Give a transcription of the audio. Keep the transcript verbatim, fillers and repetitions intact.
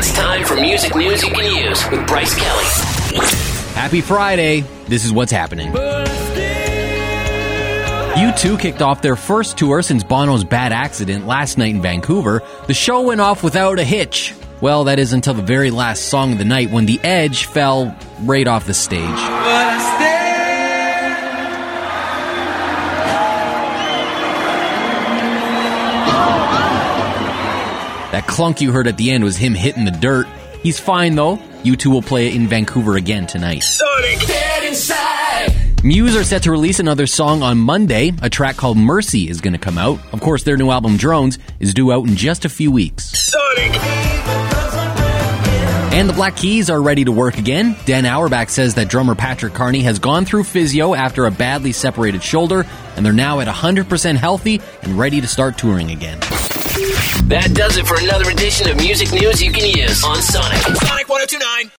It's time for music news you can use with Bryce Kelly. Happy Friday. This is what's happening. U two kicked off their first tour since Bono's bad accident last night in Vancouver. The show went off without a hitch. Well, that is until the very last song of the night when The Edge fell right off the stage. That clunk you heard at the end was him hitting the dirt. He's fine, though. U two will play it in Vancouver again tonight. Sonic, get inside! Muse are set to release another song on Monday. A track called Mercy is going to come out. Of course, their new album, Drones, is due out in just a few weeks. Sonic! And the Black Keys are ready to work again. Dan Auerbach says that drummer Patrick Carney has gone through physio after a badly separated shoulder, and they're now at one hundred percent healthy and ready to start touring again. That does it for another edition of Music News You Can Use on Sonic. Sonic one oh two point nine.